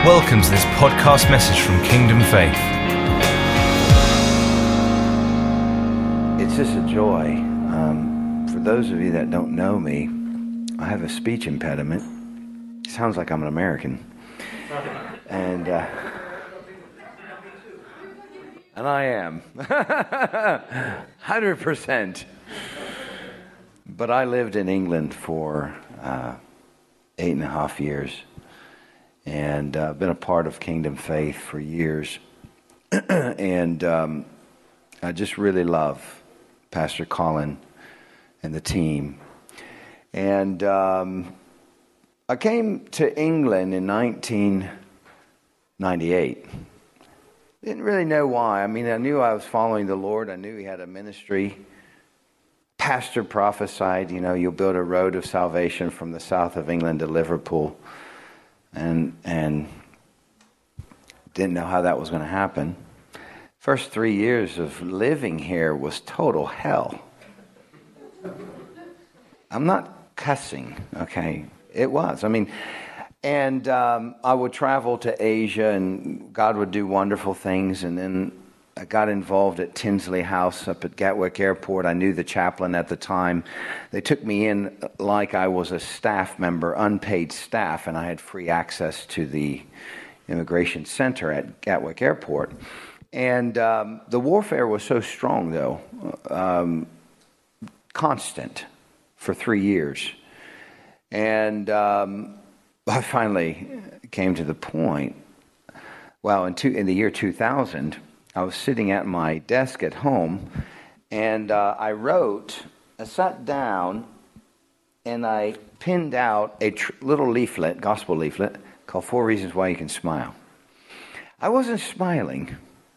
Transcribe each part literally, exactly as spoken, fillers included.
Welcome to this podcast message from Kingdom Faith. It's just a joy. Um, for those of you that don't know me, I have a speech impediment. It sounds like I'm an American. And uh, and I am. one hundred percent. But I lived in England for uh, eight and a half years. And I've uh, been a part of Kingdom Faith for years. and um, I just really love Pastor Colin and the team. And um, I came to England in nineteen ninety-eight. Didn't really know why. I mean, I knew I was following the Lord. I knew he had a ministry. Pastor prophesied, you know, you'll build a road of salvation from the south of England to Liverpool. And and didn't know how that was going to happen. First three years of living here was total hell. I'm not cussing, okay? It was. I mean, and um, I would travel to Asia, and God would do wonderful things. And then I got involved at Tinsley House up at Gatwick Airport. I knew the chaplain at the time. They took me in like I was a staff member, unpaid staff, and I had free access to the immigration center at Gatwick Airport. And um, the warfare was so strong, though, um, constant for three years. And um, I finally came to the point, well, in, two, in the year two thousand, I was sitting at my desk at home, and uh, I wrote, I sat down, and I pinned out a tr- little leaflet, gospel leaflet, called Four Reasons Why You Can Smile. I wasn't smiling,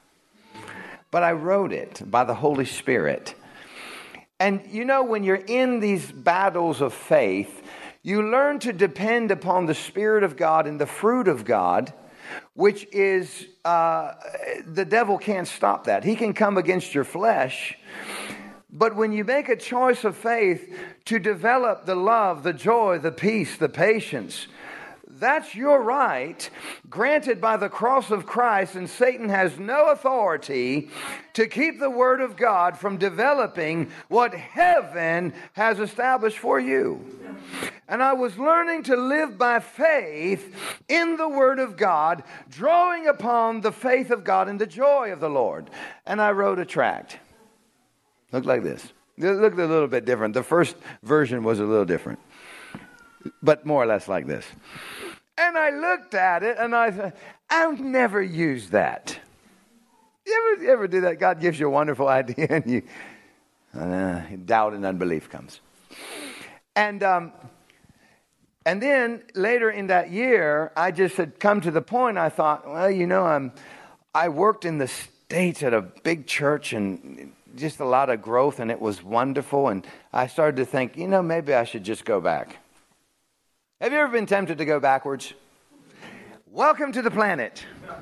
but I wrote it by the Holy Spirit. And you know, when you're in these battles of faith, you learn to depend upon the Spirit of God and the fruit of God, which is, uh, the devil can't stop that. He can come against your flesh. But when you make a choice of faith to develop the love, the joy, the peace, the patience, that's your right, granted by the cross of Christ, and Satan has no authority to keep the Word of God from developing what heaven has established for you. And I was learning to live by faith in the Word of God, drawing upon the faith of God and the joy of the Lord. And I wrote a tract. Looked like this. It looked a little bit different. The first version was a little different, but more or less like this. And I looked at it and I thought, I've never used that. You ever, you ever do that? God gives you a wonderful idea and you uh, doubt and unbelief comes. And um, and then later in that year, I just had come to the point. I thought, well, you know, I'm I worked in the States at a big church and just a lot of growth, and it was wonderful. And I started to think, you know, maybe I should just go back. Have you ever been tempted to go backwards? Welcome to the planet.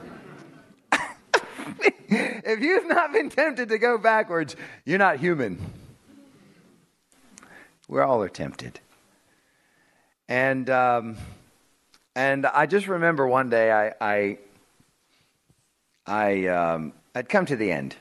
If you've not been tempted to go backwards, you're not human. We all are tempted. And um, and I just remember one day I I I um, I'd come to the end.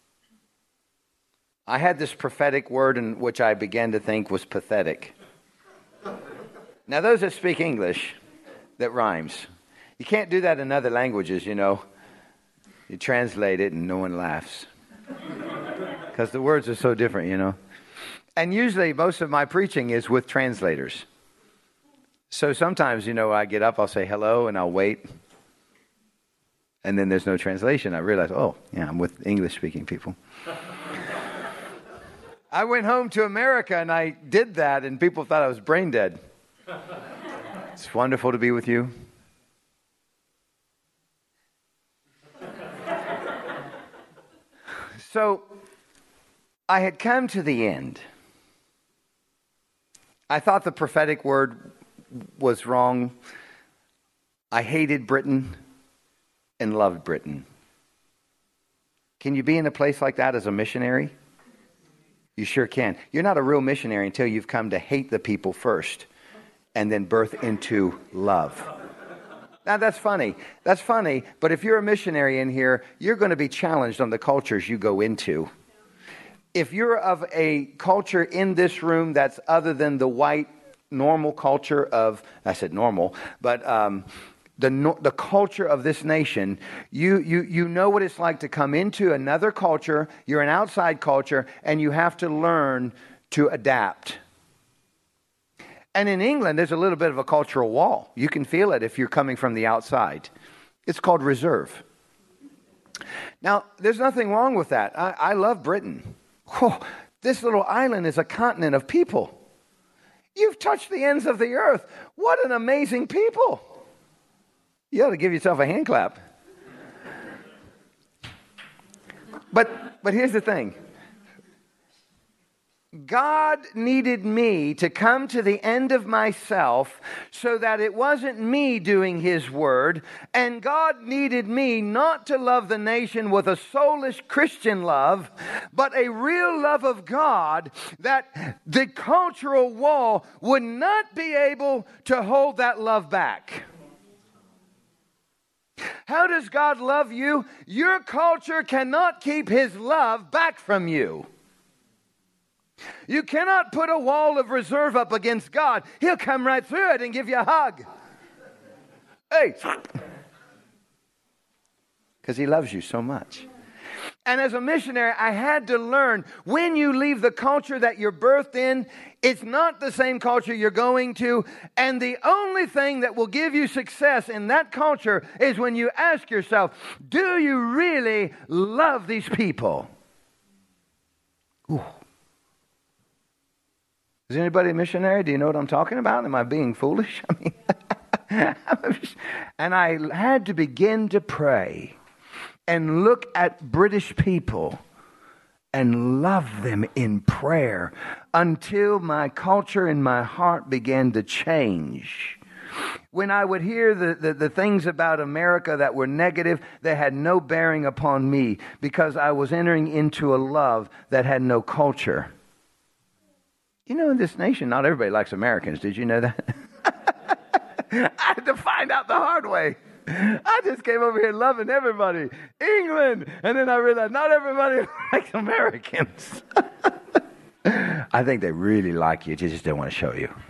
I had this prophetic word in which I began to think was pathetic. Now, those that speak English, that rhymes. You can't do that in other languages, you know. You translate it and no one laughs. Because the words are so different, you know. And usually most of my preaching is with translators. So sometimes, you know, I get up, I'll say hello, and I'll wait. And then there's no translation. I realize, oh, yeah, I'm with English-speaking people. I went home to America, and I did that, and people thought I was brain dead. It's wonderful to be with you. So I had come to the end. I thought the prophetic word was wrong. I hated Britain and loved Britain. Can you be in a place like that as a missionary? You sure can. You're not a real missionary until you've come to hate the people first and then birth into love. Now, that's funny. That's funny. But if you're a missionary in here, you're going to be challenged on the cultures you go into. If you're of a culture in this room that's other than the white normal culture of, I said normal, but um, the the culture of this nation, you, you, you know what it's like to come into another culture. You're an outside culture, and you have to learn to adapt. And in England, there's a little bit of a cultural wall. You can feel it if you're coming from the outside. It's called reserve. Now, there's nothing wrong with that. I, I love Britain. Oh, this little island is a continent of people. You've touched the ends of the earth. What an amazing people. You ought to give yourself a hand clap. But, but here's the thing. God needed me to come to the end of myself so that it wasn't me doing His word. And God needed me not to love the nation with a soulish Christian love, but a real love of God, that the cultural wall would not be able to hold that love back. How does God love you? Your culture cannot keep His love back from you. You cannot put a wall of reserve up against God. He'll come right through it and give you a hug. Hey. Because He loves you so much. And as a missionary, I had to learn, when you leave the culture that you're birthed in, it's not the same culture you're going to. And the only thing that will give you success in that culture is when you ask yourself, do you really love these people? Ooh. Is anybody a missionary? Do you know what I'm talking about? Am I being foolish? I mean, and I had to begin to pray and look at British people and love them in prayer until my culture and my heart began to change. When I would hear the, the, the things about America that were negative, they had no bearing upon me because I was entering into a love that had no culture. You know, in this nation, not everybody likes Americans. Did you know that? I had to find out the hard way. I just came over here loving everybody. England. And then I realized not everybody likes Americans. I think they really like you. They just don't want to show you.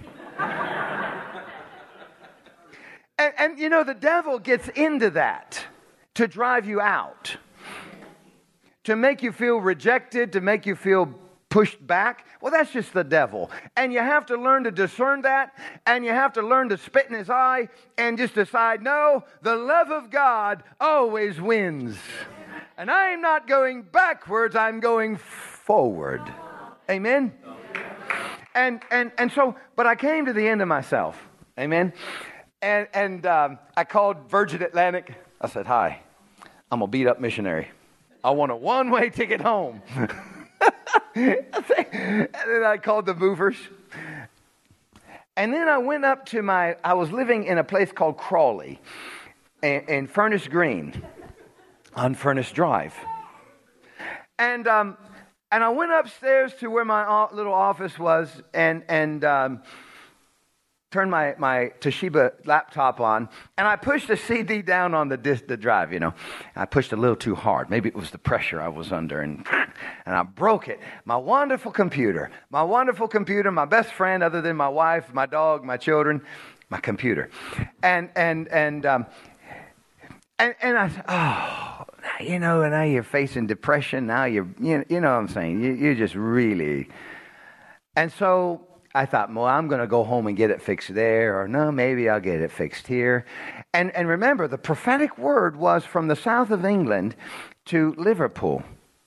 and, and, you know, the devil gets into that to drive you out, to make you feel rejected, to make you feel pushed back. Well, that's just the devil. And you have to learn to discern that, and you have to learn to spit in his eye and just decide, no, the love of God always wins. And I'm not going backwards, I'm going forward. Amen? And and and so, but I came to the end of myself. Amen? And, and um, I called Virgin Atlantic. I said, hi, I'm a beat-up missionary. I want a one-way ticket home. And then I called the movers. And then I went up to my, I was living in a place called Crawley in, in Furnace Green on Furnace Drive. And um, and I went upstairs to where my little office was and, and um, turned my, my Toshiba laptop on, and I pushed the C D down on the disc, the drive, you know. I pushed a little too hard. Maybe it was the pressure I was under, and and I broke it. My wonderful computer, my wonderful computer, my best friend other than my wife, my dog, my children, my computer. And, and, and, um, and, and I said, oh, you know, and now you're facing depression. Now you're, you know, you know what I'm saying? You, you just really, and so I thought, well, I'm going to go home and get it fixed there, or no, maybe I'll get it fixed here. And and remember, the prophetic word was from the south of England to Liverpool.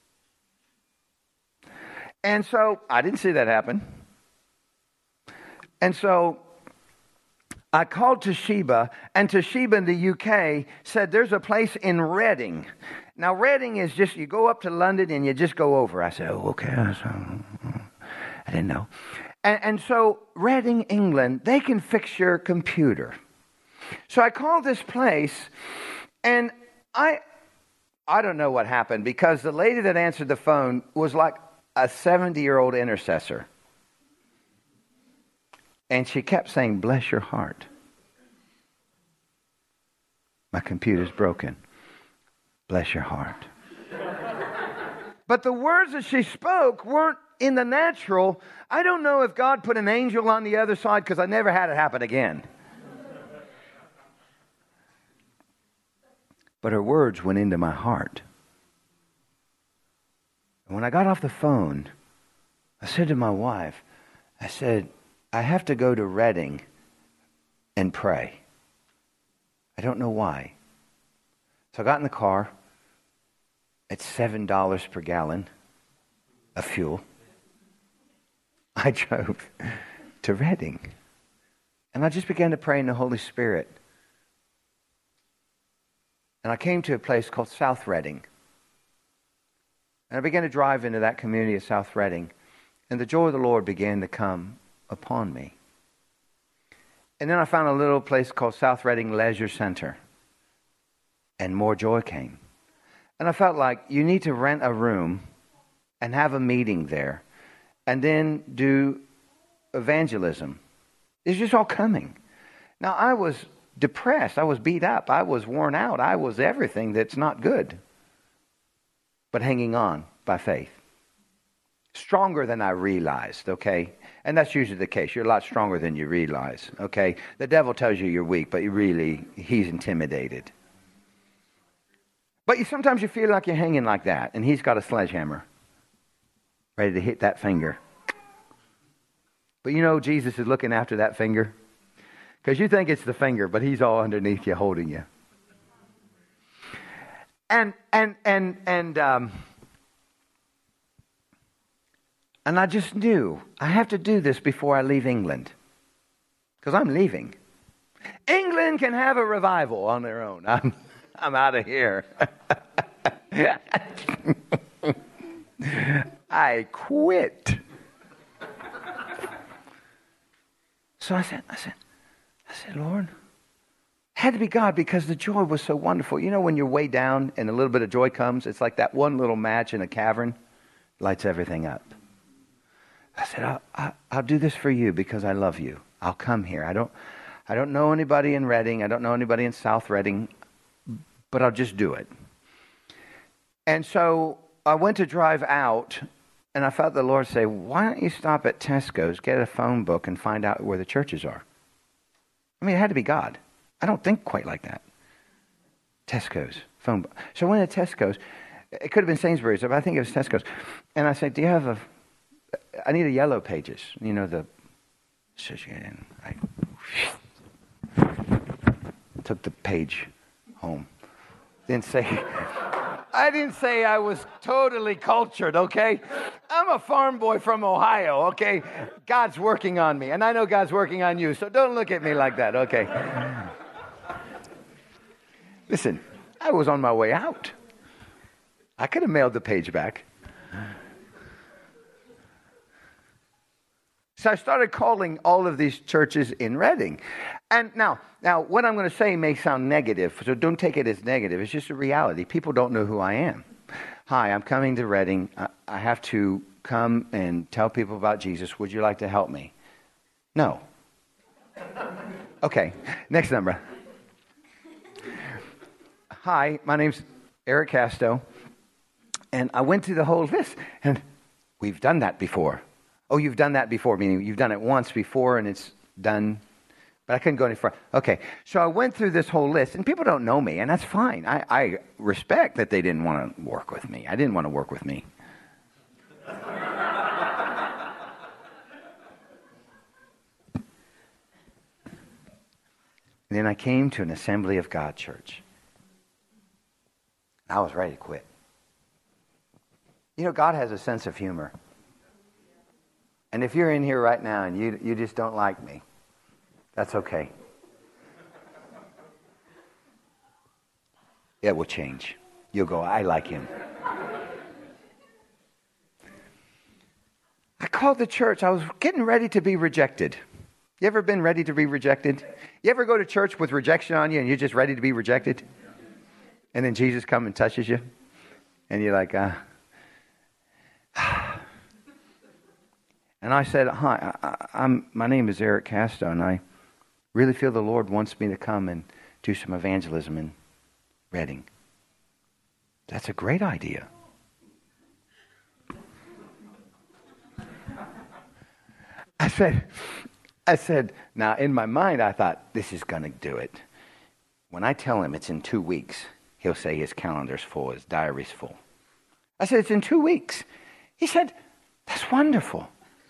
And so I didn't see that happen. And so I called Toshiba, and Toshiba in the U K said there's a place in Reading. Now, Reading is just, you go up to London and you just go over. I said, oh, okay. I didn't know. And, and so, Reading, England, they can fix your computer. So I called this place, and I I don't know what happened, because the lady that answered the phone was like a seventy-year-old intercessor. And she kept saying, bless your heart. My computer's broken. Bless your heart. But the words that she spoke weren't in the natural. I don't know if God put an angel on the other side, because I never had it happen again. But her words went into my heart. And when I got off the phone, I said to my wife, I said, I have to go to Redding and pray. I don't know why. So I got in the car. It's seven dollars per gallon of fuel. I drove to Redding. And I just began to pray in the Holy Spirit. And I came to a place called South Redding. And I began to drive into that community of South Redding. And the joy of the Lord began to come upon me. And then I found a little place called South Redding Leisure Center. And more joy came. And I felt like you need to rent a room and have a meeting there. And then do evangelism. It's just all coming. Now, I was depressed. I was beat up. I was worn out. I was everything that's not good. But hanging on by faith. Stronger than I realized, okay? And that's usually the case. You're a lot stronger than you realize, okay? The devil tells you you're weak, but you really, he's intimidated. But you, sometimes you feel like you're hanging like that, and he's got a sledgehammer ready to hit that finger. But you know Jesus is looking after that finger? Because you think it's the finger, but he's all underneath you holding you. And, and, and, and, um, and I just knew I have to do this before I leave England. Because I'm leaving. England can have a revival on their own. I'm, I'm out of here. I quit. So I said, I said, I said, Lord, it had to be God, because the joy was so wonderful. You know, when you're way down and a little bit of joy comes, it's like that one little match in a cavern lights everything up. I said, I'll, I'll, I'll do this for you because I love you. I'll come here. I don't, I don't know anybody in Redding. I don't know anybody in South Redding, but I'll just do it. And so I went to drive out. And I felt the Lord say, why don't you stop at Tesco's, get a phone book, and find out where the churches are? I mean, it had to be God. I don't think quite like that. Tesco's, phone book. So I went to Tesco's. It could have been Sainsbury's, but I think it was Tesco's. And I said, do you have a, I need a Yellow Pages. You know, the, I took the page home. Didn't say... I didn't say I was totally cultured, okay? I'm a farm boy from Ohio, okay? God's working on me, and I know God's working on you, so don't look at me like that, okay? Listen, I was on my way out. I could have mailed the page back. So I started calling all of these churches in Redding. And now, now what I'm going to say may sound negative, so don't take it as negative. It's just a reality. People don't know who I am. Hi, I'm coming to Redding. I, I have to come and tell people about Jesus. Would you like to help me? No. Okay, next number. Hi, my name's Eric Casto. And I went through the whole list, and we've done that before. Oh, you've done that before, meaning you've done it once before and it's done. But I couldn't go any further. Okay, so I went through this whole list, and people don't know me, and that's fine. I, I respect that they didn't want to work with me. I didn't want to work with me. And then I came to an Assembly of God church. I was ready to quit. You know, God has a sense of humor. And if you're in here right now and you you just don't like me, that's okay. It will change. You'll go, I like him. I called the church. I was getting ready to be rejected. You ever been ready to be rejected? You ever go to church with rejection on you and you're just ready to be rejected? And then Jesus comes and touches you? And you're like, uh... And I said, hi, I, I'm, my name is Eric Casto, and I really feel the Lord wants me to come and do some evangelism in Reading. That's a great idea. I said, I said, now in my mind, I thought, this is going to do it. When I tell him it's in two weeks, he'll say his calendar's full, his diary's full. I said, it's in two weeks. He said, that's wonderful.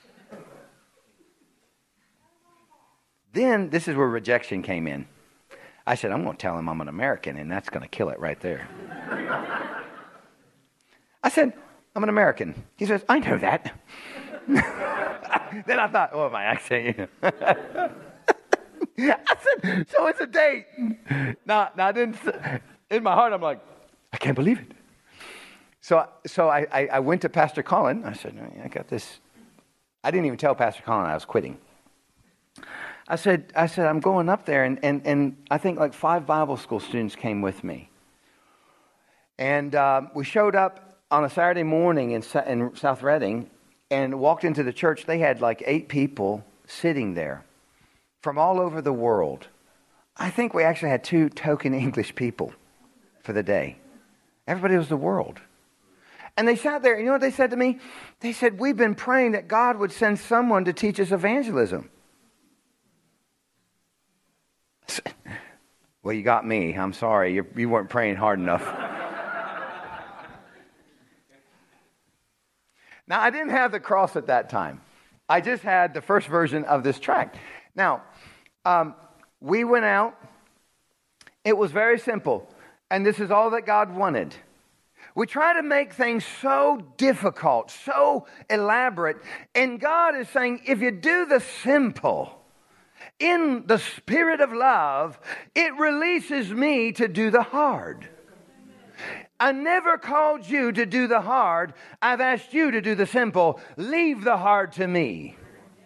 Then, this is where rejection came in. I said, I'm going to tell him I'm an American, and that's going to kill it right there. I said, I'm an American. He says, I know that. Then I thought, oh, my accent. I said, so it's a date. Now, now I didn't, in my heart, I'm like, I can't believe it. So, so I, I, I went to Pastor Colin. I said, I got this. I didn't even tell Pastor Colin I was quitting. I said, I said, I'm going up there, and, and, and I think like five Bible school students came with me. And um, we showed up on a Saturday morning in, in South Reading and walked into the church. They had like eight people sitting there from all over the world. I think we actually had two token English people for the day. Everybody was the world. And they sat there, and you know what they said to me? They said, we've been praying that God would send someone to teach us evangelism. Well, you got me. I'm sorry. You're, you weren't praying hard enough. Now, I didn't have the cross at that time. I just had the first version of this tract. Now, um, we went out. It was very simple. And this is all that God wanted. We try to make things so difficult, so elaborate. And God is saying, if you do the simple in the spirit of love, it releases me to do the hard. I never called you to do the hard. I've asked you to do the simple. Leave the hard to me.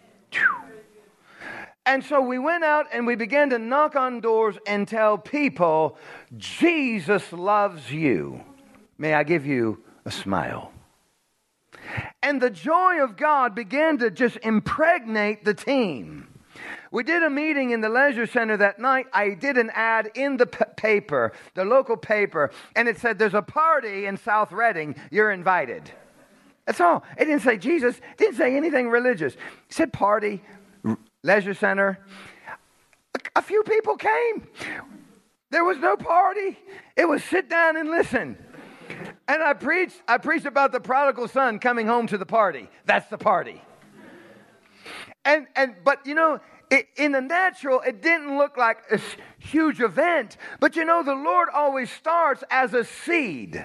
And so we went out and we began to knock on doors and tell people, Jesus loves you. May I give you a smile? And the joy of God began to just impregnate the team. We did a meeting in the leisure center that night. I did an ad in the p- paper, the local paper, and it said, there's a party in South Reading. You're invited. That's all. It didn't say Jesus. It didn't say anything religious. It said party, r- leisure center. A, a few people came. There was no party. It was sit down and listen. And I preached, I preached about the prodigal son coming home to the party. That's the party. And, and, but you know, it, in the natural, it didn't look like a huge event. But you know, the Lord always starts as a seed.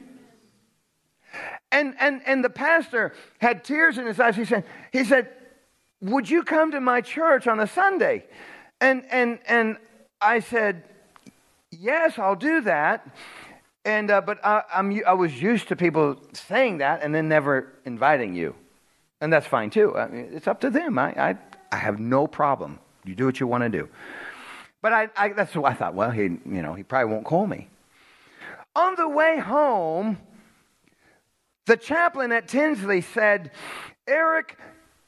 And, and, and the pastor had tears in his eyes. He said, he said, would you come to my church on a Sunday? And, and, and I said, yes, I'll do that. And, uh, but I, I'm, I was used to people saying that and then never inviting you. And that's fine too. I mean, it's up to them. I, I, I have no problem. You do what you want to do. But I, I, that's what I thought. Well, he, you know, he probably won't call me. On the way home, the chaplain at Tinsley said, Eric,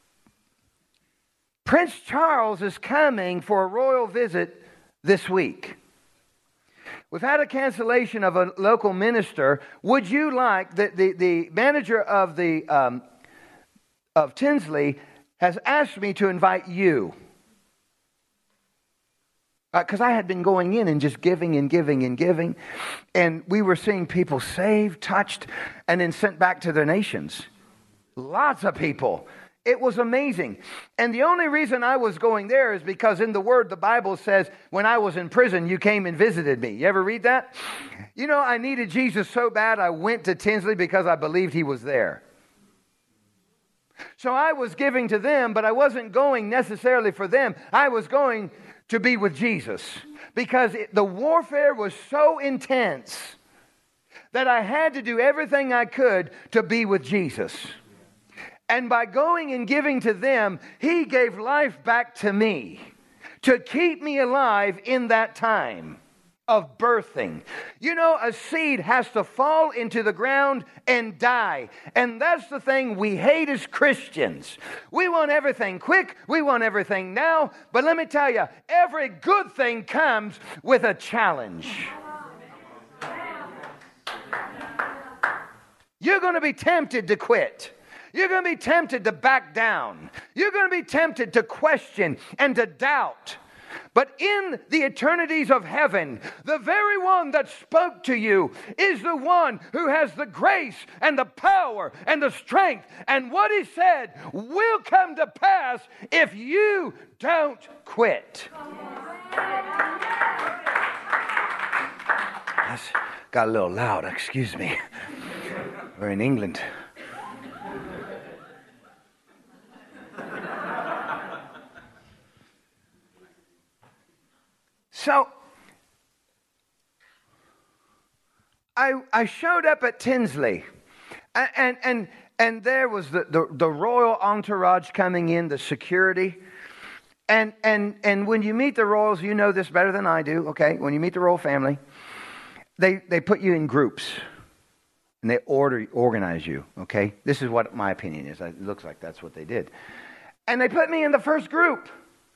Prince Charles is coming for a royal visit this week. We've had a cancellation of a local minister. Would you like, the, the, the manager of the um, of Tinsley has asked me to invite you. Because uh, I had been going in and just giving and giving and giving. And we were seeing people saved, touched, and then sent back to their nations. Lots of people. It was amazing. And the only reason I was going there is because in the Word, the Bible says, when I was in prison, you came and visited me. You ever read that? You know, I needed Jesus so bad, I went to Tinsley because I believed he was there. So I was giving to them, but I wasn't going necessarily for them. I was going to be with Jesus because it, the warfare was so intense that I had to do everything I could to be with Jesus. And by going and giving to them, he gave life back to me to keep me alive in that time of birthing. You know, a seed has to fall into the ground and die. And that's the thing we hate as Christians. We want everything quick. We want everything now. But let me tell you, every good thing comes with a challenge. You're going to be tempted to quit. You're going to be tempted to back down. You're going to be tempted to question and to doubt. But in the eternities of heaven, the very one that spoke to you is the one who has the grace and the power and the strength. And what he said will come to pass if you don't quit. That's got a little loud, excuse me. We're in England. So, I I showed up at Tinsley, and and and, and there was the, the, the royal entourage coming in, the security, and and and when you meet the royals, you know this better than I do. Okay, when you meet the royal family, they they put you in groups, and they order organize you. Okay, this is what my opinion is. It looks like that's what they did, and they put me in the first group.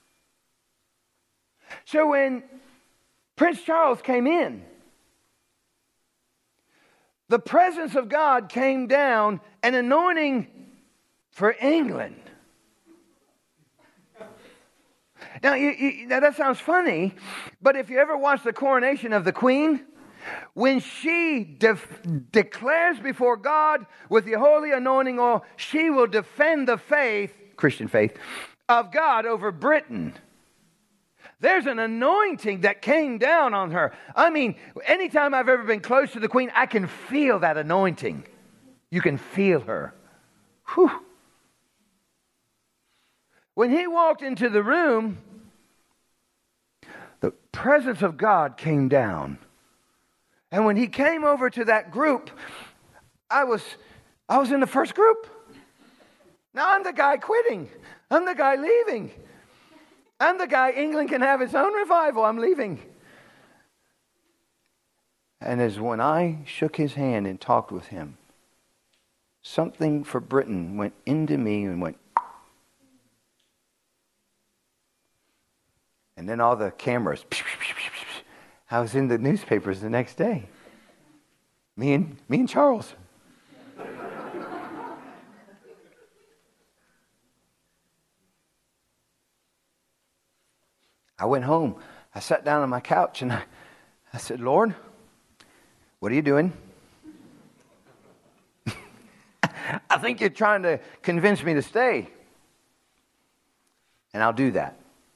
So when Prince Charles came in, the presence of God came down, an anointing for England. Now, you, you, now that sounds funny, but if you ever watch the coronation of the Queen, when she de- declares before God with the holy anointing oil, she will defend the faith, Christian faith, of God over Britain. There's an anointing that came down on her. I mean, anytime I've ever been close to the Queen, I can feel that anointing. You can feel her. Whew. When he walked into the room, the presence of God came down. And when he came over to that group, I was, I was in the first group. Now I'm the guy quitting. I'm the guy leaving. I'm the guy, England can have its own revival. I'm leaving. And as when I shook his hand and talked with him, something for Britain went into me and went. And then all the cameras. I was in the newspapers the next day. Me and me and Charles. I went home. I sat down on my couch and I, I said, Lord, what are you doing? I think you're trying to convince me to stay. And I'll do that.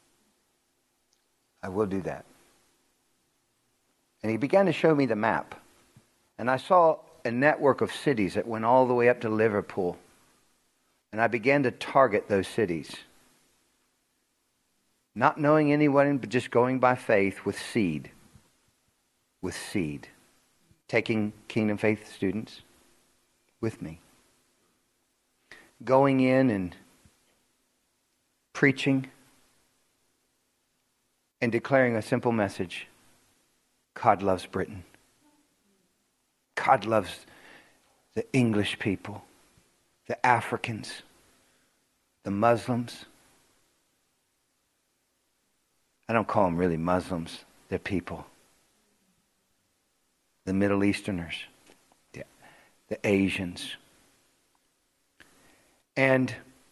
I will do that. And he began to show me the map. And I saw a network of cities that went all the way up to Liverpool. And I began to target those cities. Not knowing anyone, but just going by faith with seed. With seed. Taking Kingdom Faith students with me. Going in and preaching and declaring a simple message. God loves Britain. God loves the English people, the Africans, the Muslims. I don't call them really Muslims. They're people. The Middle Easterners. The, the Asians. And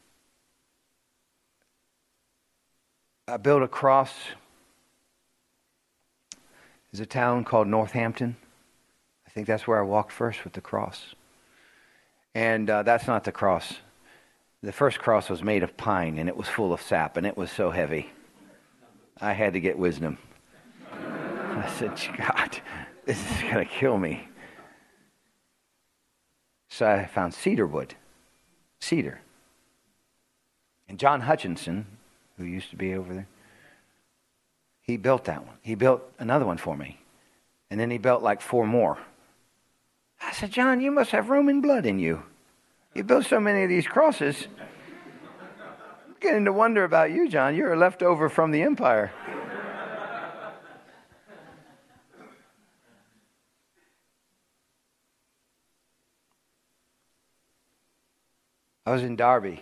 I built a cross. There's a town called Northampton. I think that's where I walked first with the cross. And uh, that's not the cross. The first cross was made of pine, and it was full of sap, and it was so heavy. I had to get wisdom. I said, God, this is going to kill me. So I found cedar wood. Cedar. And John Hutchinson, who used to be over there, he built that one. He built another one for me. And then he built like four more. I said, John, you must have Roman blood in you. You built so many of these crosses. I'm beginning to wonder about you, John. You're a leftover from the empire. I was in Derby.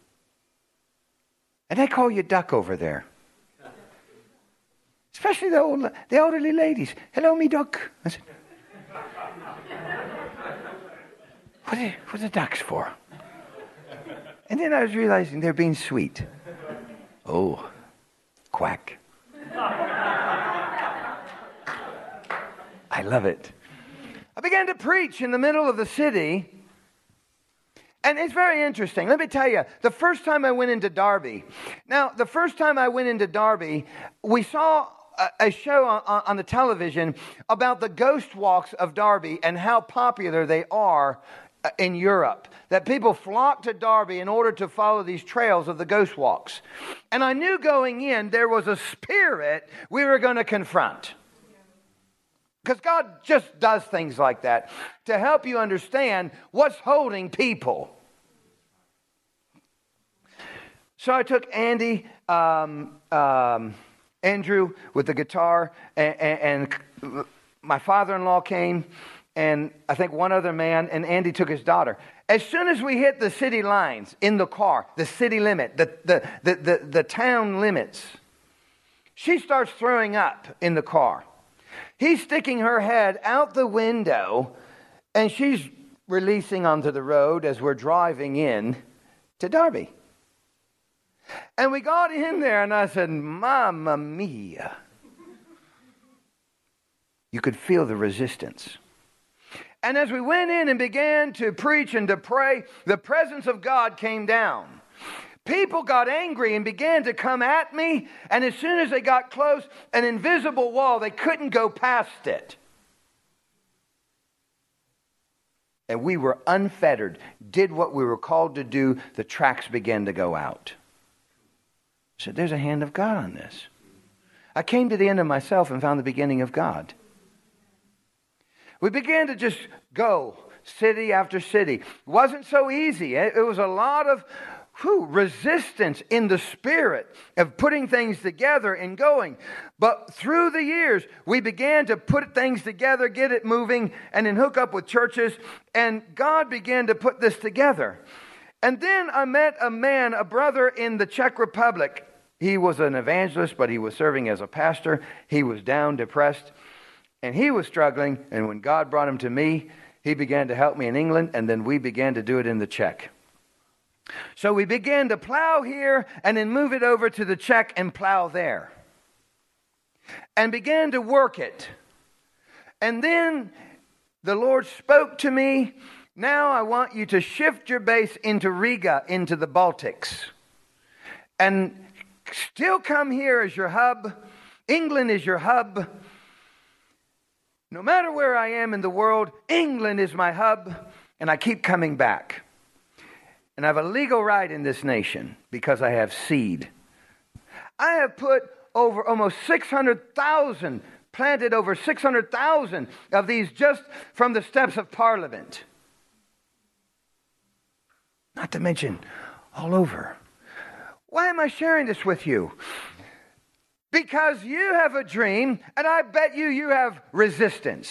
And they call you Duck over there. Especially the old, the elderly ladies. Hello, me Duck. I said, what are, what are the ducks for? And then I was realizing they're being sweet. Oh, quack. I love it. I began to preach in the middle of the city. And it's very interesting. Let me tell you, the first time I went into Derby. Now, the first time I went into Derby, we saw a, a show on, on the television about the ghost walks of Derby and how popular they are in Europe. That people flock to Derby in order to follow these trails of the ghost walks. And I knew going in there was a spirit we were going to confront. Because God just does things like that to help you understand what's holding people. So I took Andy, um, um, Andrew with the guitar, and, and, and my father-in-law came, and I think one other man, and Andy took his daughter. As soon as we hit the city lines in the car, the city limit, the, the, the, the, the town limits, she starts throwing up in the car. He's sticking her head out the window, and she's releasing onto the road as we're driving in to Derby. And we got in there, and I said, Mamma mia. You could feel the resistance. And as we went in and began to preach and to pray, the presence of God came down. People got angry and began to come at me, and as soon as they got close, an invisible wall, they couldn't go past it. And we were unfettered, did what we were called to do. The tracks began to go out. I said, there's a hand of God on this. I came to the end of myself and found the beginning of God. We began to just go city after city. It wasn't so easy. It was a lot of whew, resistance in the spirit of putting things together and going. But through the years, we began to put things together, get it moving, and then hook up with churches. And God began to put this together. And then I met a man, a brother in the Czech Republic. He was an evangelist, but he was serving as a pastor. He was down, depressed, and he was struggling. And when God brought him to me, he began to help me in England, and then we began to do it in the Czech. So we began to plow here and then move it over to the Czech and plow there. And began to work it. And then the Lord spoke to me. Now I want you to shift your base into Riga, into the Baltics. And still come here as your hub. England is your hub. No matter where I am in the world, England is my hub. And I keep coming back. And I have a legal right in this nation because I have seed. I have put over almost six hundred thousand, planted over six hundred thousand of these just from the steps of Parliament. Not to mention all over. Why am I sharing this with you? Because you have a dream, and I bet you you have resistance.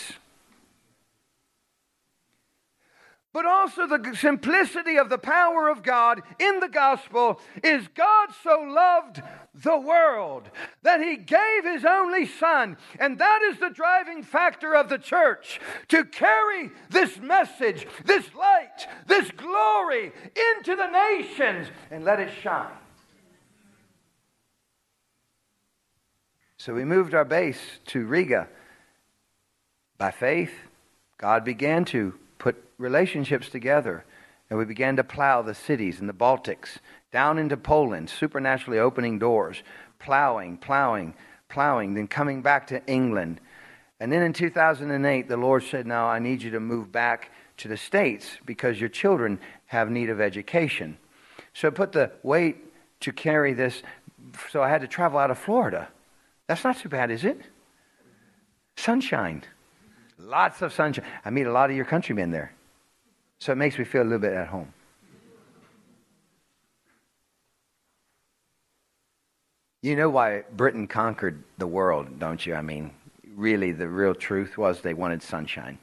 But also the simplicity of the power of God in the gospel is God so loved the world that he gave his only son. And that is the driving factor of the church, to carry this message, this light, this glory into the nations and let it shine. So we moved our base to Riga. By faith, God began to put relationships together, and we began to plow the cities in the Baltics, down into Poland, supernaturally opening doors, plowing, plowing, plowing, then coming back to England. And then in two thousand eight, the Lord said, now I need you to move back to the States because your children have need of education. So I put the weight to carry this, so I had to travel out of Florida. That's not too bad, is it? Sunshine. Lots of sunshine. I meet a lot of your countrymen there. So it makes me feel a little bit at home. You know why Britain conquered the world, don't you? I mean, really, the real truth was they wanted sunshine.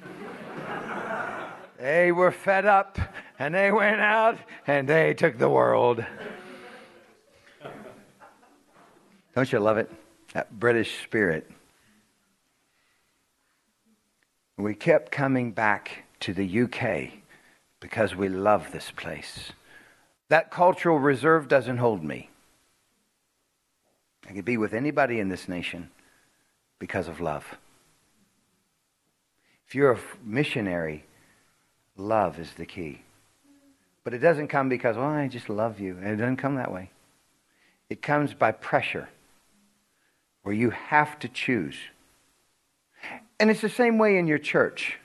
They were fed up, and they went out, and they took the world. Don't you love it? That British spirit. We kept coming back to the U K because we love this place. That cultural reserve doesn't hold me. I could be with anybody in this nation because of love. If you're a missionary, love is the key. But it doesn't come because, oh, I just love you. It doesn't come that way. It comes by pressure, where you have to choose. And it's the same way in your church.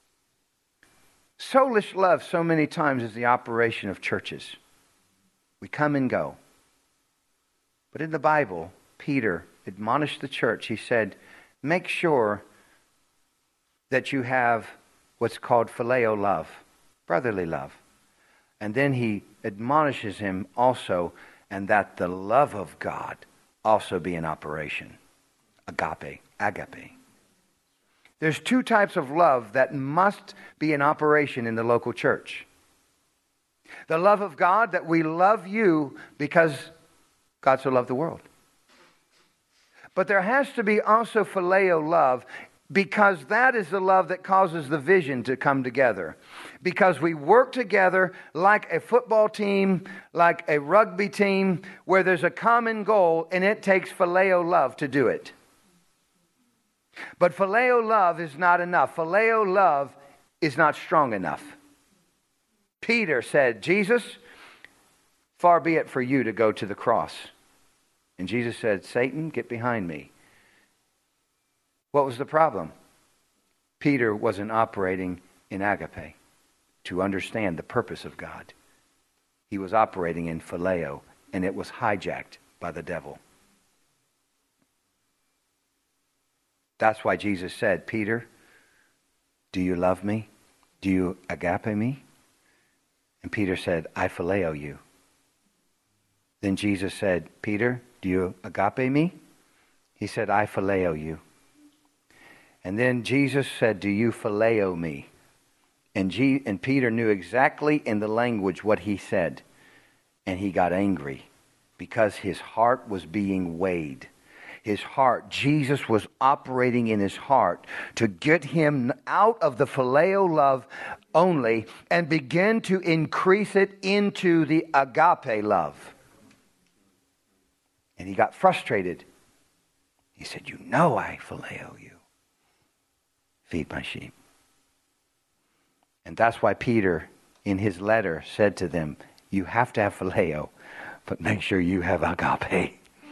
Soulish love so many times is the operation of churches. We come and go. But in the Bible, Peter admonished the church. He said, make sure that you have what's called phileo love, brotherly love. And then he admonishes him also, and that the love of God also be in operation. Agape, agape. There's two types of love that must be in operation in the local church. The love of God, that we love you because God so loved the world. But there has to be also phileo love, because that is the love that causes the vision to come together. Because we work together like a football team, like a rugby team, where there's a common goal, and it takes phileo love to do it. But phileo love is not enough. Phileo love is not strong enough. Peter said, Jesus, far be it for you to go to the cross. And Jesus said, Satan, get behind me. What was the problem? Peter wasn't operating in agape to understand the purpose of God. He was operating in phileo, and it was hijacked by the devil. That's why Jesus said, Peter, do you love me? Do you agape me? And Peter said, I phileo you. Then Jesus said, Peter, do you agape me? He said, I phileo you. And then Jesus said, do you phileo me? And, G- and Peter knew exactly in the language what he said. And he got angry because his heart was being weighed. His heart, Jesus was operating in his heart to get him out of the phileo love only and begin to increase it into the agape love. And he got frustrated. He said, you know I phileo you. Feed my sheep. And that's why Peter, in his letter, said to them, you have to have phileo, but make sure you have agape.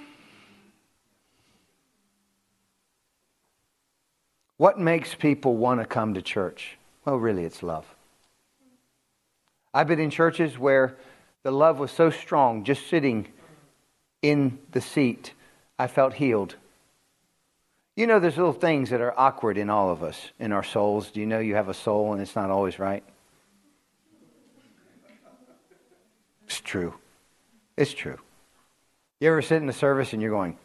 What makes people want to come to church? Well, really, it's love. I've been in churches where the love was so strong, just sitting in the seat, I felt healed. You know, there's little things that are awkward in all of us, in our souls. Do you know you have a soul and it's not always right? It's true. It's true. You ever sit in the service and you're going,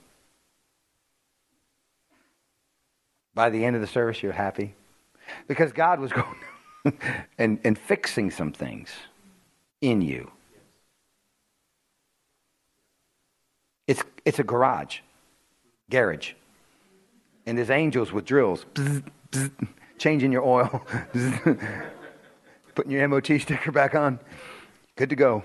by the end of the service, you're happy? Because God was going and, and fixing some things in you. It's, it's a garage, garage. And there's angels with drills, bzz, bzz, changing your oil, bzz, putting your M O T sticker back on. Good to go.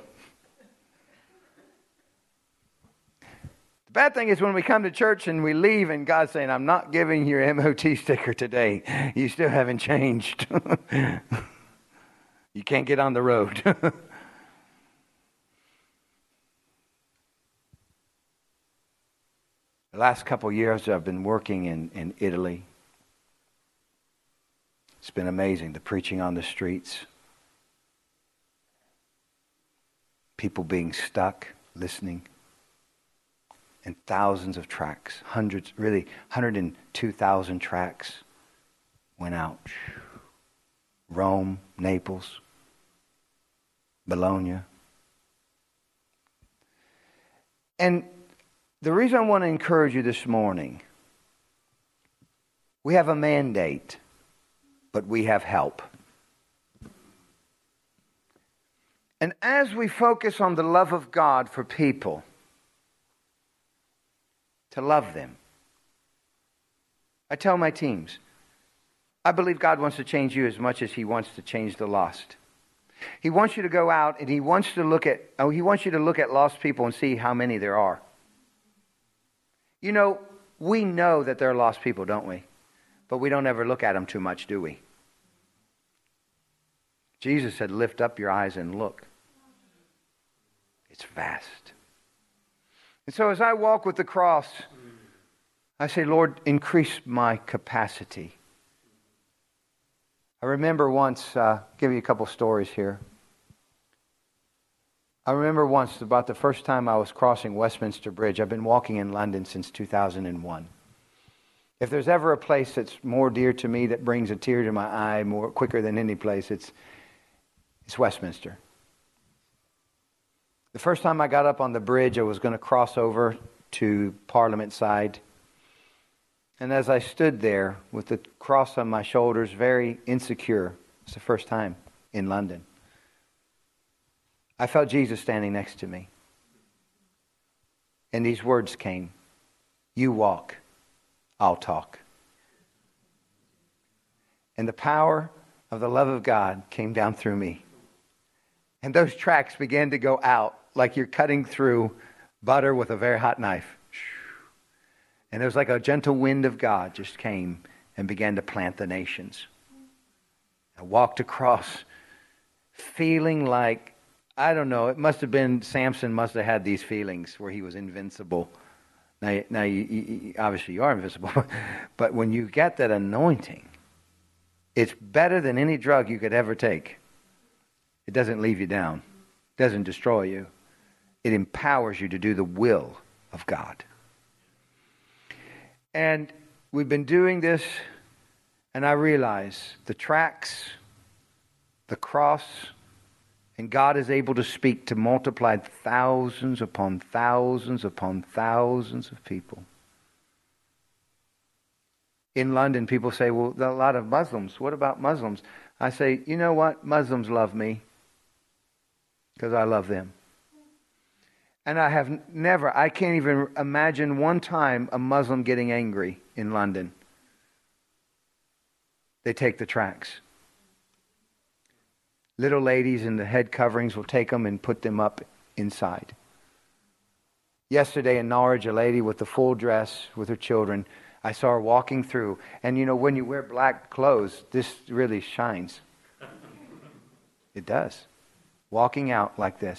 The bad thing is when we come to church and we leave and God's saying, I'm not giving your M O T sticker today. You still haven't changed. You can't get on the road. The last couple of years I've been working in, in Italy. It's been amazing, the preaching on the streets. People being stuck, listening. And thousands of tracts, hundreds, really one hundred two thousand tracts went out. Rome, Naples, Bologna. And the reason I want to encourage you this morning, we have a mandate, but we have help. And as we focus on the love of God for people, to love them, I tell my teams, I believe God wants to change you as much as He wants to change the lost. He wants you to go out and he wants to look at, oh, he wants you to look at lost people and see how many there are. You know, we know that there are lost people, don't we? But we don't ever look at them too much, do we? Jesus said, lift up your eyes and look. It's vast. And so as I walk with the cross, I say, Lord, increase my capacity. I remember once, uh, give you a couple stories here. I remember once, about the first time I was crossing Westminster Bridge. I've been walking in London since two thousand one. If there's ever a place that's more dear to me, that brings a tear to my eye more quicker than any place, it's, it's Westminster. The first time I got up on the bridge, I was going to cross over to Parliament side. And as I stood there with the cross on my shoulders, very insecure, it's the first time in London, I felt Jesus standing next to me. And these words came, you walk, I'll talk. And the power of the love of God came down through me. And those tracks began to go out like you're cutting through butter with a very hot knife. And it was like a gentle wind of God just came and began to plant the nations. I walked across feeling like, I don't know, it must have been, Samson must have had these feelings where he was invincible. Now, now you, you, obviously you are invincible, but when you get that anointing, it's better than any drug you could ever take. It doesn't leave you down. It doesn't destroy you. It empowers you to do the will of God. And we've been doing this, and I realize the tracks, the cross, and God is able to speak to multiply thousands upon thousands upon thousands of people. In London, people say, well, there are a lot of Muslims. What about Muslims? I say, you know what? Muslims love me because I love them. And I have never, I can't even imagine one time a Muslim getting angry in London. They take the tracks. Little ladies in the head coverings will take them and put them up inside. Yesterday in Norwich, a lady with the full dress with her children, I saw her walking through. And you know, when you wear black clothes, this really shines. It does. Walking out like this.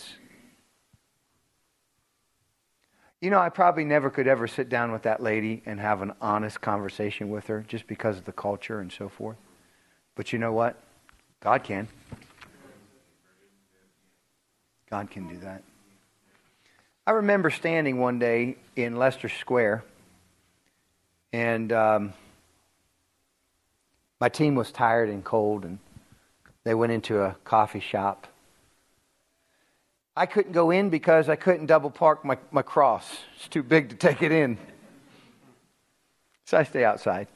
You know, I probably never could ever sit down with that lady and have an honest conversation with her just because of the culture and so forth. But you know what? God can. God can do that. I remember standing one day in Leicester Square, and um, my team was tired and cold, and they went into a coffee shop. I couldn't go in because I couldn't double park my, my cross. It's too big to take it in. So I stay outside.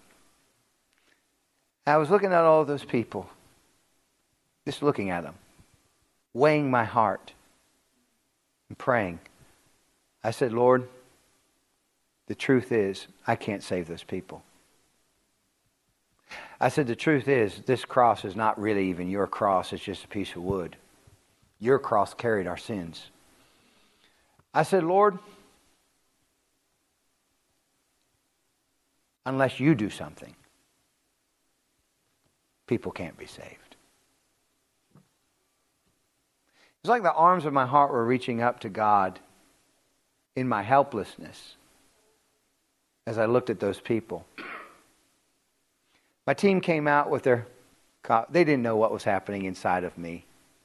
I was looking at all those people, just looking at them, weighing my heart and praying. I said, Lord, the truth is, I can't save those people. I said, the truth is, this cross is not really even your cross. It's just a piece of wood. Your cross carried our sins. I said, Lord, unless you do something, people can't be saved. It's like the arms of my heart were reaching up to God in my helplessness as I looked at those people. My team came out with their, they didn't know what was happening inside of me.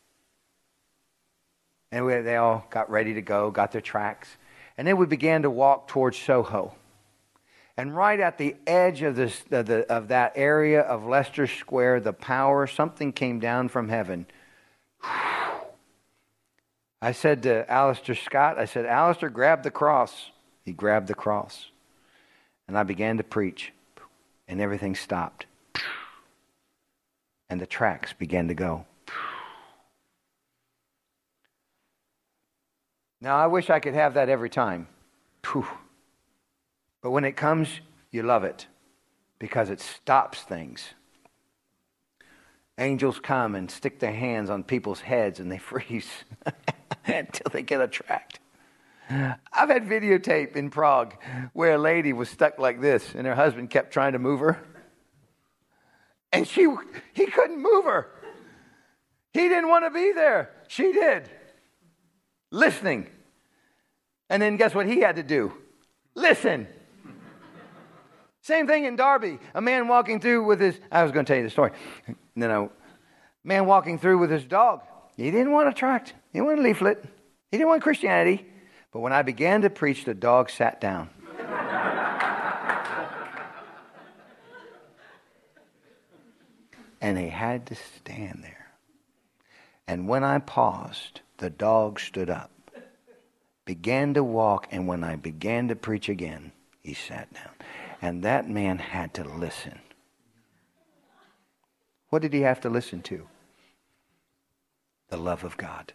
And we, they all got ready to go, got their tracks. And then we began to walk towards Soho. And right at the edge of, this, of, the, of that area of Leicester Square, the power, something came down from heaven. I said to Alistair Scott, I said, Alistair, grab the cross. He grabbed the cross. And I began to preach. And everything stopped. And the tracks began to go. Now, I wish I could have that every time. But when it comes, you love it. Because it stops things. Angels come and stick their hands on people's heads and they freeze until they get a tract. I've had videotape in Prague where a lady was stuck like this and her husband kept trying to move her. And she, he couldn't move her. He didn't want to be there. She did. Listening. And then guess what he had to do? Listen. Same thing in Derby. A man walking through with his, I was going to tell you the story. No, no. Man walking through with his dog. He didn't want a tract. He didn't want a leaflet. He didn't want Christianity. But when I began to preach, the dog sat down. And he had to stand there. And when I paused, the dog stood up, began to walk, and when I began to preach again, he sat down. And that man had to listen. What did he have to listen to? The love of God.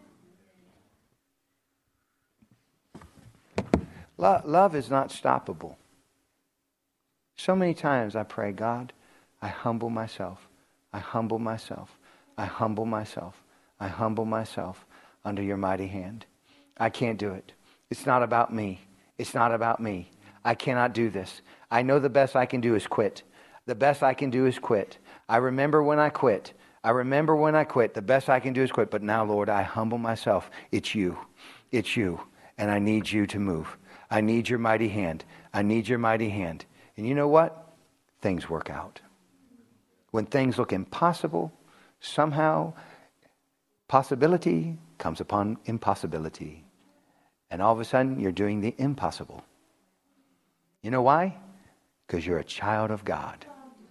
Lo- love is not stoppable. So many times I pray, God, I humble myself. I humble myself. I humble myself. I humble myself under your mighty hand. I can't do it. It's not about me. It's not about me. I cannot do this. I know the best I can do is quit. The best I can do is quit. I remember when I quit. I remember when I quit. The best I can do is quit. But now, Lord, I humble myself. It's you. It's you. And I need you to move. I need your mighty hand. I need your mighty hand. And you know what? Things work out. When things look impossible, somehow possibility comes upon impossibility. And all of a sudden, you're doing the impossible. You know why? Because you're a child of God.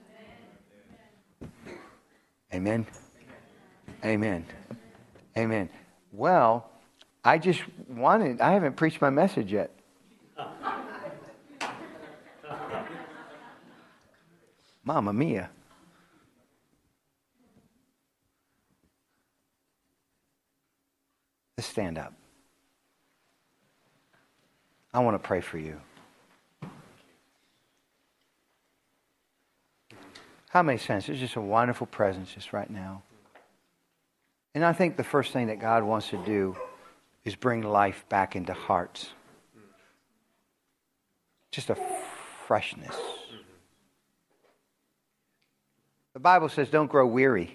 Amen? Amen. Amen. Well, I just wanted, I haven't preached my message yet. Mamma mia. Let's stand up. I want to pray for you. How many sense? There's just a wonderful presence just right now. And I think the first thing that God wants to do is bring life back into hearts. Just a freshness. The Bible says don't grow weary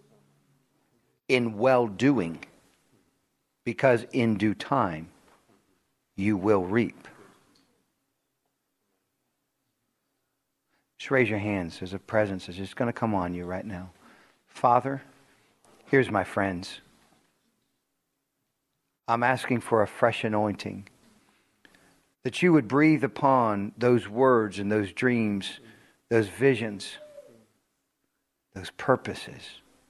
in well-doing, because in due time you will reap. Just raise your hands. There's a presence that's just going to come on you right now. Father, here's my friends. I'm asking for a fresh anointing, that you would breathe upon those words and those dreams, those visions, those purposes.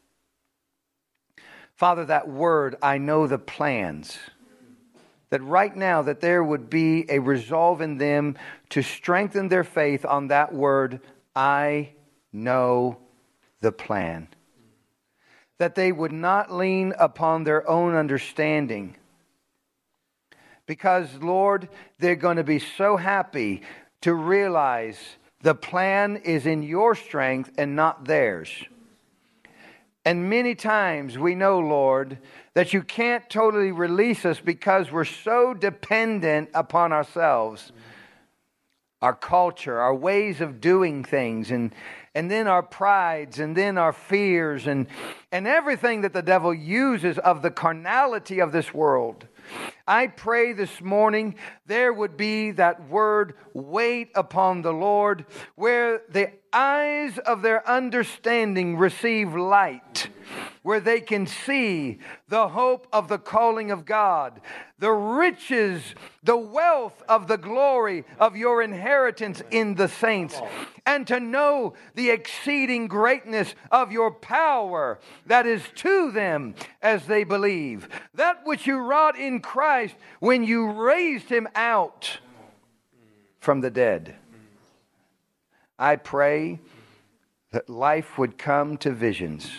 Father, that word, I know the plans. That right now, that there would be a resolve in them to strengthen their faith on that word, I know the plan. That they would not lean upon their own understanding. Because, Lord, they're going to be so happy to realize the plan is in your strength and not theirs. And many times we know, Lord, that you can't totally release us because we're so dependent upon ourselves, our culture, our ways of doing things, and and then our prides, and then our fears, and and everything that the devil uses of the carnality of this world. I pray this morning there would be that word, wait upon the Lord, where the eyes of their understanding receive light, where they can see the hope of the calling of God, the riches, the wealth of the glory of your inheritance in the saints, and to know the exceeding greatness of your power that is to them as they believe. That which you wrought in Christ when you raised him out from the dead. I pray that life would come to visions.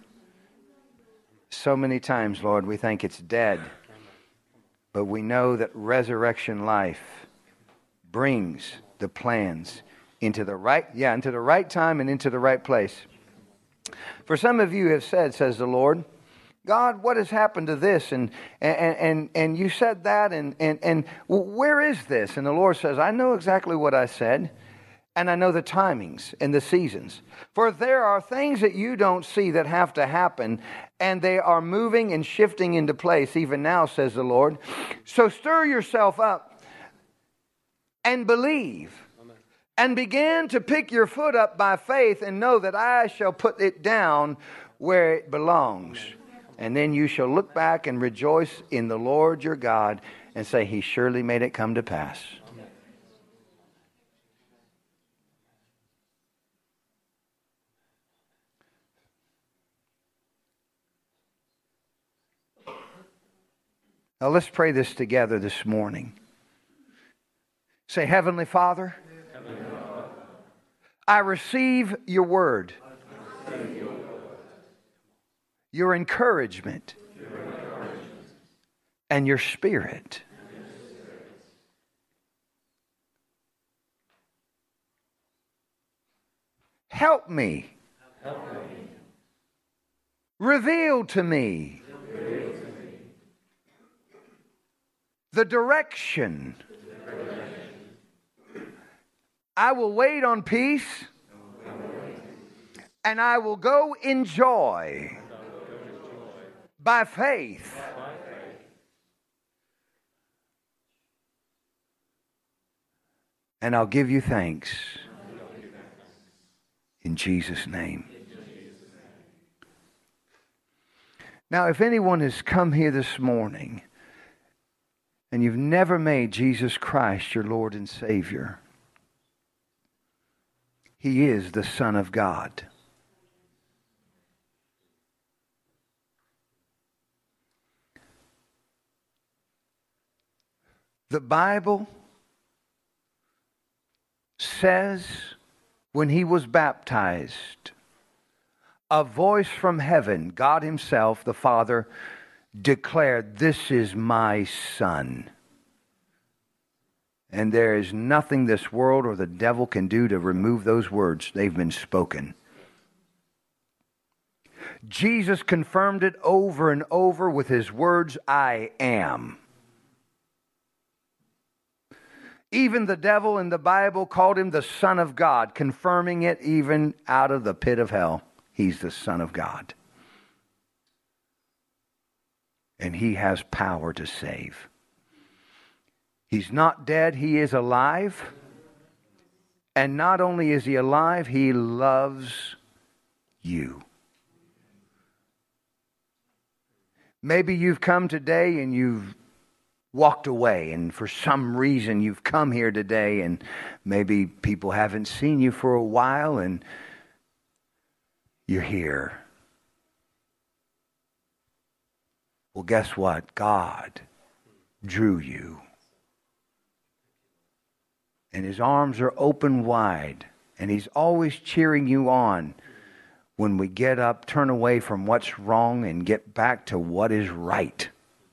So many times, Lord, we think it's dead, but we know that resurrection life brings the plans into the right, yeah, into the right time and into the right place. For some of you have said, says the Lord, God, what has happened to this? And and and, and you said that, and, and, and where is this? And the Lord says, I know exactly what I said, and I know the timings and the seasons. For there are things that you don't see that have to happen, and they are moving and shifting into place even now, says the Lord. So stir yourself up and believe. Amen. And begin to pick your foot up by faith and know that I shall put it down where it belongs. Amen. And then you shall look back and rejoice in the Lord your God and say, He surely made it come to pass. Now let's pray this together this morning. Say, Heavenly Father, Heavenly Father, I receive your word. I receive your word. Your encouragement, your encouragement, and your spirit. And your spirit. Help me. Help me. Reveal to me, Reveal to me. The, direction. the direction. I will wait on peace, and I will go in joy. By faith. By faith. And I'll give you thanks. In Jesus' name. Now, if anyone has come here this morning and you've never made Jesus Christ your Lord and Savior, He is the Son of God. The Bible says when he was baptized, a voice from heaven, God himself, the Father, declared, "This is my Son." And there is nothing this world or the devil can do to remove those words. They've been spoken. Jesus confirmed it over and over with his words, "I am." Even the devil in the Bible called him the Son of God, confirming it even out of the pit of hell. He's the Son of God. And he has power to save. He's not dead, he is alive. And not only is he alive, he loves you. Maybe you've come today and you've walked away, and for some reason you've come here today, and maybe people haven't seen you for a while, and you're here. Well, guess what? God drew you. And his arms are open wide, and he's always cheering you on when we get up, turn away from what's wrong, and get back to what is right.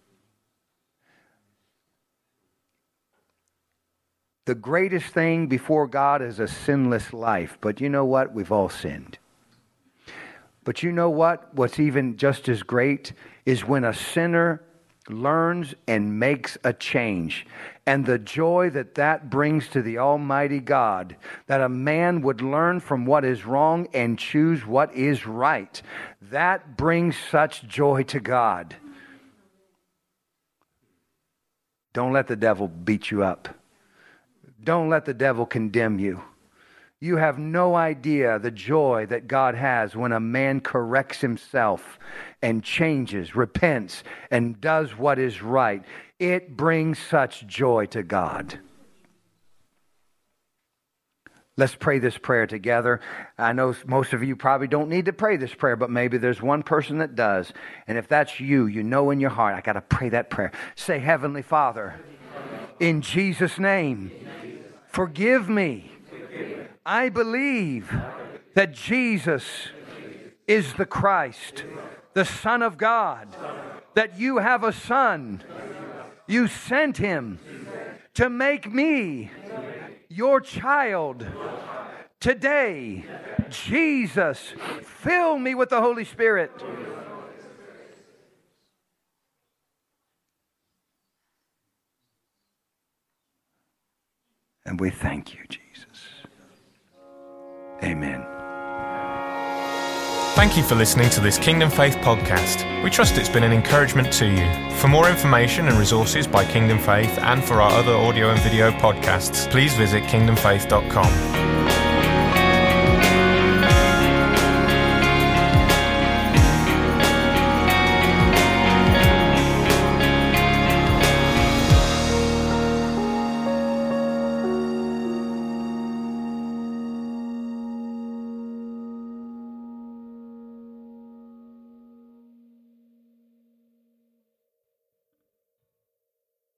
The greatest thing before God is a sinless life. But you know what? We've all sinned. But you know what? What's even just as great is when a sinner learns and makes a change. And the joy that that brings to the Almighty God, that a man would learn from what is wrong and choose what is right. That brings such joy to God. Don't let the devil beat you up. Don't let the devil condemn you. You have no idea the joy that God has when a man corrects himself and changes, repents, and does what is right. It brings such joy to God. Let's pray this prayer together. I know most of you probably don't need to pray this prayer, but maybe there's one person that does. And if that's you, you know in your heart, I got to pray that prayer. Say, Heavenly Father, in Jesus' name, forgive me. I believe that Jesus is the Christ, the Son of God, that you have a Son. You sent him to make me your child. Today, Jesus, fill me with the Holy Spirit. And we thank you, Jesus. Amen. Thank you for listening to this Kingdom Faith podcast. We trust it's been an encouragement to you. For more information and resources by Kingdom Faith and for our other audio and video podcasts, please visit kingdom faith dot com.